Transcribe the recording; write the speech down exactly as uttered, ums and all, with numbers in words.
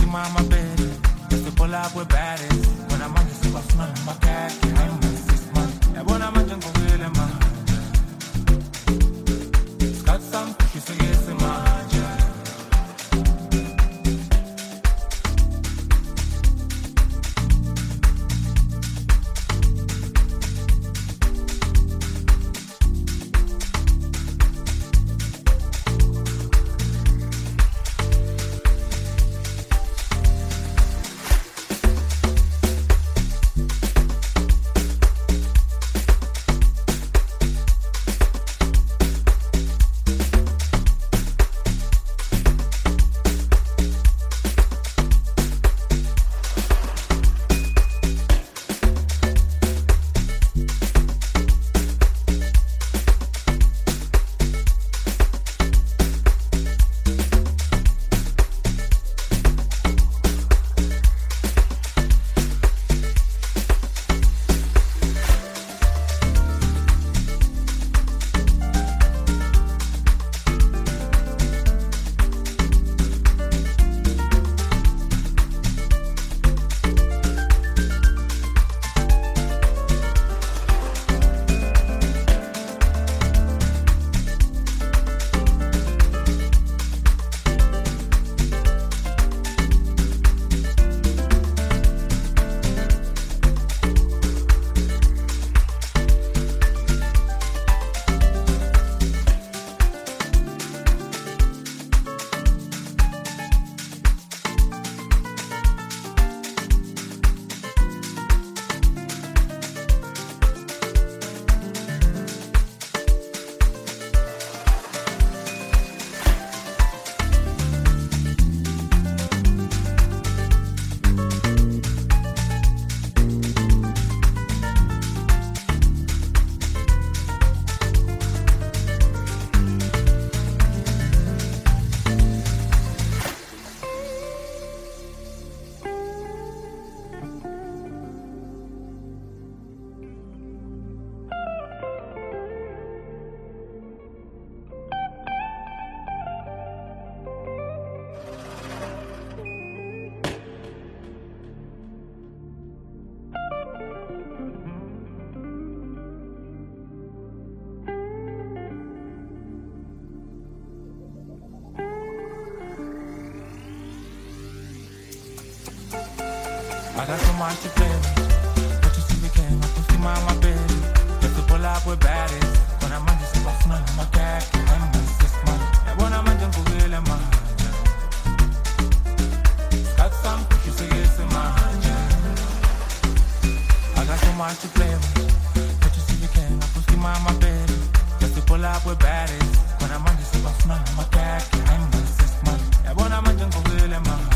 mama baby. Just to pull up with baddies. When I'm on the spot, man, my cat, I'm a six months. I wanna imagine go with him, man. It's got some cookies, so yes, man. I got so much to play with, but you see me came up and see my, my baby. Just to pull up with baddies. When I'm on this box, man, my cat, I'm a six man. And when I'm on jungle, really, man. Got some cookies, so yes, man. I got so much to play with, but you see me came up and see my, my baby. Just to pull up with baddies. When I'm on this box, man, my cat, I'm a six man. And when I'm on jungle, really, man.